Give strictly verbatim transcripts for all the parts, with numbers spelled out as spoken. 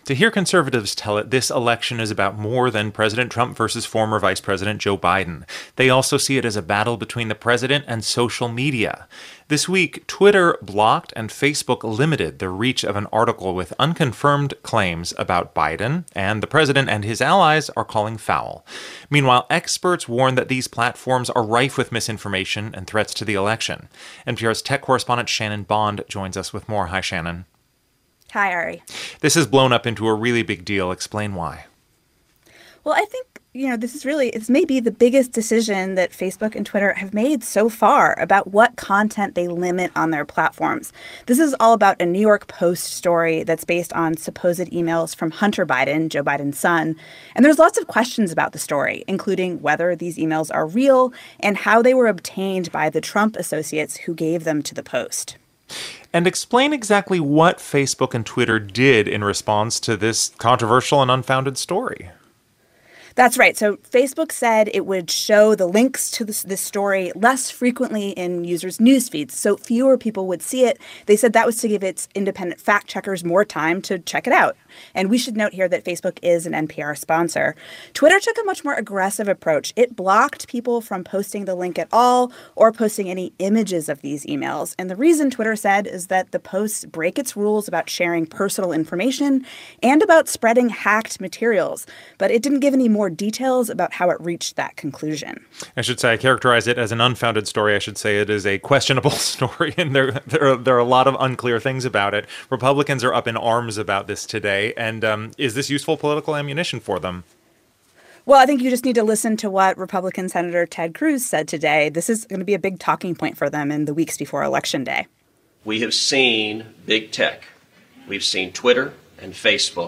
To hear conservatives tell it, this election is about more than President Trump versus former Vice President Joe Biden. They also see it as a battle between the president and social media. This week, Twitter blocked and Facebook limited the reach of an article with unconfirmed claims about Biden, and the president and his allies are calling foul. Meanwhile, experts warn that these platforms are rife with misinformation and threats to the election. N P R's tech correspondent Shannon Bond joins us with more. Hi, Shannon. Hi, Ari. This has blown up into a really big deal. Explain why. Well, I think, you know, this is really, it's maybe the biggest decision that Facebook and Twitter have made so far about what content they limit on their platforms. This is all about a New York Post story that's based on supposed emails from Hunter Biden, Joe Biden's son. And there's lots of questions about the story, including whether these emails are real and how they were obtained by the Trump associates who gave them to the Post. And explain exactly what Facebook and Twitter did in response to this controversial and unfounded story. That's right. So Facebook said it would show the links to this, this story less frequently in users' news feeds, so fewer people would see it. They said that was to give its independent fact checkers more time to check it out. And we should note here that Facebook is an N P R sponsor. Twitter took a much more aggressive approach. It blocked people from posting the link at all or posting any images of these emails. And the reason, Twitter said, is that the posts break its rules about sharing personal information and about spreading hacked materials. But it didn't give any more details about how it reached that conclusion. I should say I characterize it as an unfounded story. I should say it is a questionable story, and there there are, there are a lot of unclear things about it. Republicans are up in arms about this today, and um, is this useful political ammunition for them? Well, I think you just need to listen to what Republican Senator Ted Cruz said today. This is going to be a big talking point for them in the weeks before Election Day. We have seen big tech. We've seen Twitter and Facebook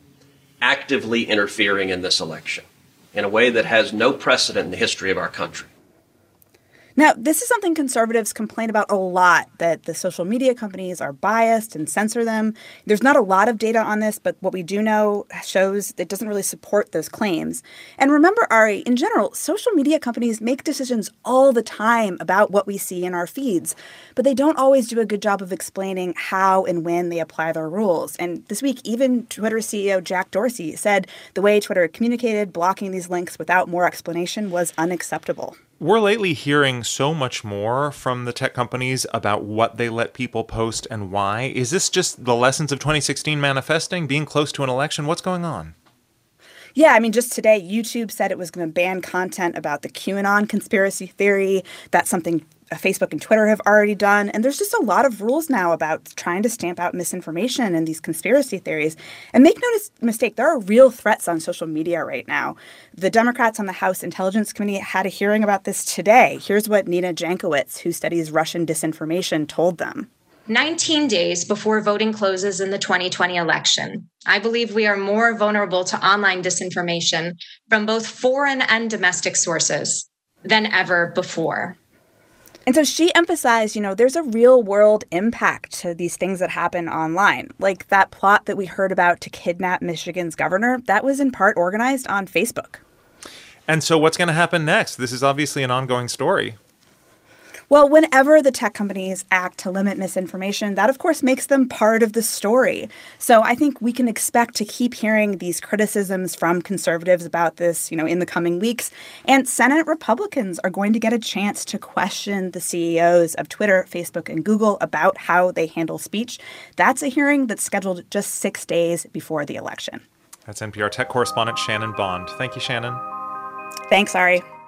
actively interfering in this election in a way that has no precedent in the history of our country. Now, this is something conservatives complain about a lot, that the social media companies are biased and censor them. There's not a lot of data on this, but what we do know shows it doesn't really support those claims. And remember, Ari, in general, social media companies make decisions all the time about what we see in our feeds, but they don't always do a good job of explaining how and when they apply their rules. And this week, even Twitter C E O Jack Dorsey said the way Twitter communicated blocking these links without more explanation was unacceptable. We're lately hearing so much more from the tech companies about what they let people post and why. Is this just the lessons of twenty sixteen manifesting, being close to an election? What's going on? Yeah, I mean, just today, YouTube said it was going to ban content about the QAnon conspiracy theory. That's something Facebook and Twitter have already done. And there's just a lot of rules now about trying to stamp out misinformation and these conspiracy theories. And make no mistake, there are real threats on social media right now. The Democrats on the House Intelligence Committee had a hearing about this today. Here's what Nina Jankowicz, who studies Russian disinformation, told them. nineteen days before voting closes in the twenty twenty election, I believe we are more vulnerable to online disinformation from both foreign and domestic sources than ever before. And so she emphasized, you know, there's a real world impact to these things that happen online. Like that plot that we heard about to kidnap Michigan's governor, that was in part organized on Facebook. And so what's going to happen next? This is obviously an ongoing story. Well, whenever the tech companies act to limit misinformation, that, of course, makes them part of the story. So I think we can expect to keep hearing these criticisms from conservatives about this, you know, in the coming weeks. And Senate Republicans are going to get a chance to question the C E Os of Twitter, Facebook, and Google about how they handle speech. That's a hearing that's scheduled just six days before the election. That's N P R tech correspondent Shannon Bond. Thank you, Shannon. Thanks, Ari.